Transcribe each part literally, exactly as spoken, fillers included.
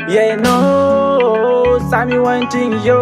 Yeah, no, Sammy wanting yo.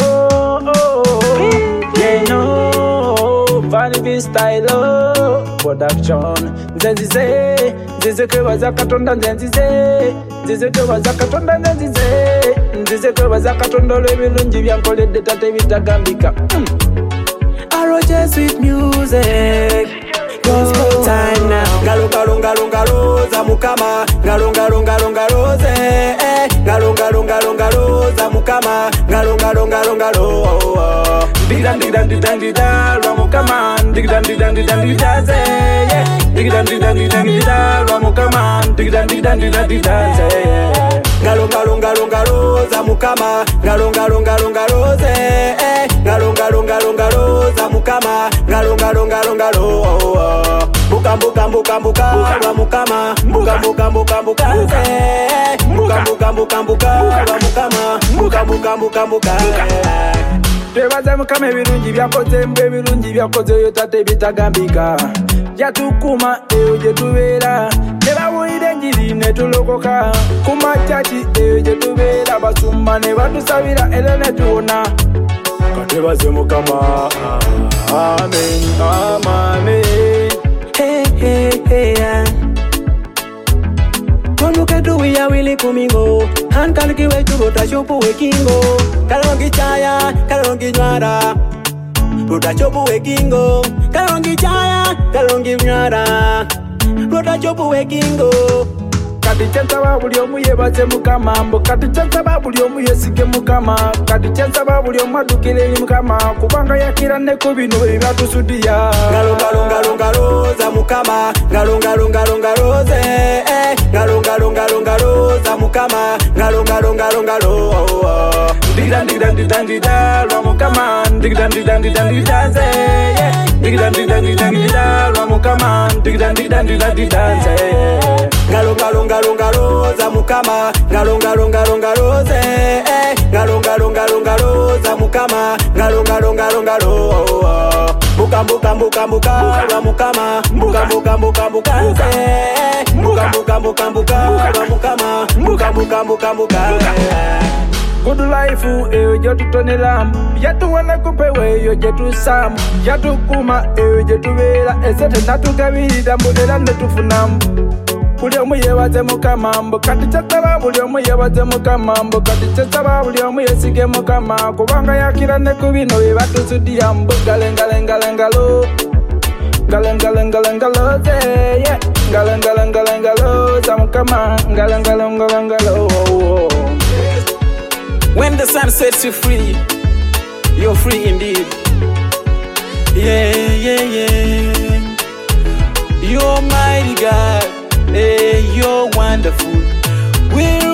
Yeah, no, funny be style production. Zenzize, zize ke wazakatonda zenzize, zize ke wazakatonda zenzize, zize ke wazakatonda lebirungi byankoledde tate bitagambika. Aroje sweet music. Gospel time now. Galo galo galo galo za mukama. Galo galo galo galo ze. Galo galo galo galo za mukama. Galo galo galo galo. Digdan digdan digdan digdan wa mukama. Digdan digdan digdan digdan ze. Digdan digdan digdan digdan wa mukama. Digdan digdan digdan digdan ze. Galo galo galo galo za mukama. Galo galo galo galo ze. Galo galo galo galo za mukama. Galo galo galo galo. Buka buka buka buka wa mukama. Buka buka buka buka ze. Buka buka buka buka wa mukama. Buka buka buka buka. Twebaza mukama ebirungi byakoze mbe ebirungi byakoze oyo tate bitagambika. Yatukuma eyo gye tubeera. Tebawulira enjiri ne tulokoka. Kumakyaki eyo gye tubeera. Basumba ne batusabira era ne tuwona. Katwebaze mukama. Amen, amen. Hey, hey, hey, yeah. Kono ketu wiya wili kumingo. Han kalki we tu rota chopu we kingo. Kalongi chaya, kalongi nywara. Rota chopu we kingo. Kalongi chaya, kalongi nywara. Rota chopu we kingo. Kati chansaba buli omu yebaze mukama. Mbo kati chansaba buli omu yesige mukama. Kati chansaba buli omu adukire eri mukama. Kubanga yakira ne ku bino ebyatusudiya. Galo galo galo galo za mukama. Galo galo galo galo ze. Galo galo galo galo za mukama. Galo galo galo galo. Digdan digdan digdan digdan wa mukama. Digdan digdan digdan digdan ze. Digdan digdan digdan digdan wa mukama. Digdan digdan digdan digdan ze. Galo galo galo galo za mukama. Galo galo galo galo ze. Galo galo galo galo za mukama. Galo galo galo galo. Buka buka buka buka wa mukama. Buka buka buka buka ze. Buka buka buka buka wa mukama. Buka buka buka buka. Good life eyo gye tutonera. Yatuwana kupewe eyo gye tusamu. Yatukuma eyo gye tubeera. Ese tenatugabirira mbu era ne tufunamu. Buli omu yebaze mukama. Mbu kati kyasaba buli omu yebaze mukama. Mbu kati kyasaba buli omu yesige mukama. Kubanga yakira ne ku bino bye batusudiya. Mbu galengalengalo galengalengalo ze yeah. Galengalengalo za mukama. Galengalengalo. When the sun sets you free, you're free indeed. Yeah, yeah, yeah. You're mighty God. Hey, you're wonderful. We're